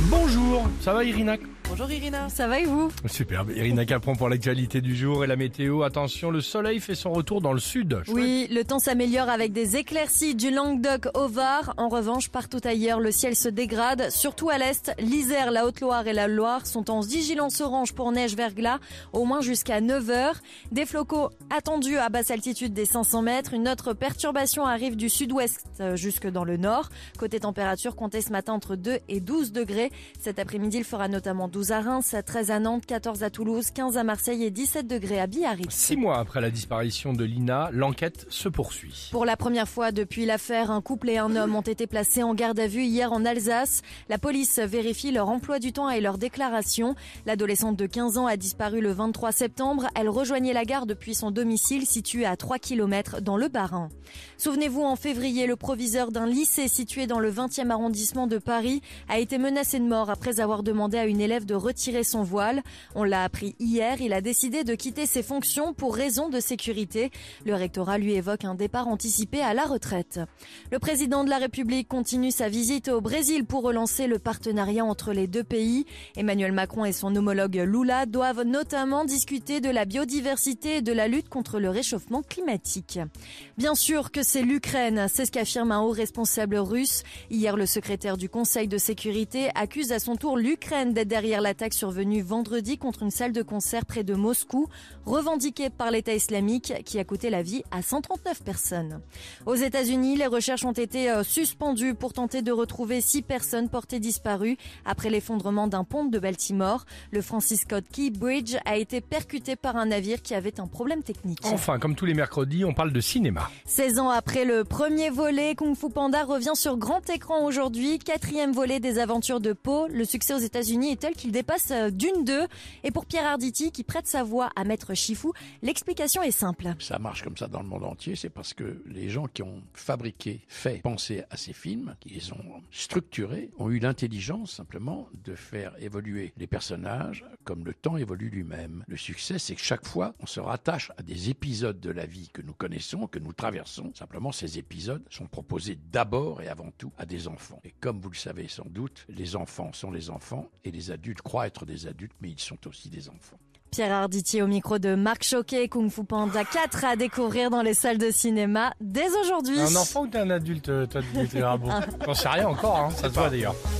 Bonjour, ça va Irina? Bonjour Irina. Ça va et vous? Superbe, Irina Capron pour l'actualité du jour et la météo. Attention, le soleil fait son retour dans le sud. Chouette. Oui, le temps s'améliore avec des éclaircies du Languedoc au Var. En revanche, partout ailleurs, le ciel se dégrade, surtout à l'est. L'Isère, la Haute-Loire et la Loire sont en vigilance orange pour neige-verglas, au moins jusqu'à 9h. Des flocons attendus à basse altitude des 500 mètres. Une autre perturbation arrive du sud-ouest jusque dans le nord. Côté température, comptez ce matin entre 2 et 12 degrés. Cet après-midi, il fera notamment 12 à Reims, 13 à Nantes, 14 à Toulouse, 15 à Marseille et 17 degrés à Biarritz. 6 mois après la disparition de Lina, l'enquête se poursuit. Pour la première fois depuis l'affaire, un couple et un homme ont été placés en garde à vue hier en Alsace. La police vérifie leur emploi du temps et leurs déclarations. L'adolescente de 15 ans a disparu le 23 septembre. Elle rejoignait la gare depuis son domicile situé à 3 km dans le Bas-Rhin. Souvenez-vous, en février, le proviseur d'un lycée situé dans le 20e arrondissement de Paris a été menacé de mort après avoir demandé à une élève de retirer son voile. On l'a appris hier, il a décidé de quitter ses fonctions pour raison de sécurité. Le rectorat lui évoque un départ anticipé à la retraite. Le président de la République continue sa visite au Brésil pour relancer le partenariat entre les deux pays. Emmanuel Macron et son homologue Lula doivent notamment discuter de la biodiversité et de la lutte contre le réchauffement climatique. Bien sûr que c'est l'Ukraine, c'est ce qu'affirme un haut responsable russe. Hier, le secrétaire du Conseil de sécurité accuse à son tour l'Ukraine d'être derrière l'attaque survenue vendredi contre une salle de concert près de Moscou, revendiquée par l'État islamique qui a coûté la vie à 139 personnes. Aux États-Unis, les recherches ont été suspendues pour tenter de retrouver 6 personnes portées disparues après l'effondrement d'un pont de Baltimore. Le Francis Scott Key Bridge a été percuté par un navire qui avait un problème technique. Enfin, comme tous les mercredis, on parle de cinéma. 16 ans après le premier volet, Kung Fu Panda revient sur grand écran aujourd'hui. 4e volet des aventures de Po. Le succès aux États-Unis est tel qu'il dépasse d'une deux. Et pour Pierre Arditi, qui prête sa voix à Maître Shifu, l'explication est simple. Ça marche comme ça dans le monde entier, c'est parce que les gens qui ont fabriqué, fait, pensé à ces films, qui les ont structurés, ont eu l'intelligence simplement de faire évoluer les personnages comme le temps évolue lui-même. Le succès, c'est que chaque fois, on se rattache à des épisodes de la vie que nous connaissons, que nous traversons. Simplement, ces épisodes sont proposés d'abord et avant tout à des enfants. Et comme vous le savez sans doute, les enfants sont les enfants et les adultes croient être des adultes, mais ils sont aussi des enfants. Pierre Arditi au micro de Marc Choquet, Kung Fu Panda 4 à découvrir dans les salles de cinéma dès aujourd'hui. Un enfant ou t'es un adulte, toi, Dimitri Rabault? J'en sais rien encore, hein, ça se voit d'ailleurs.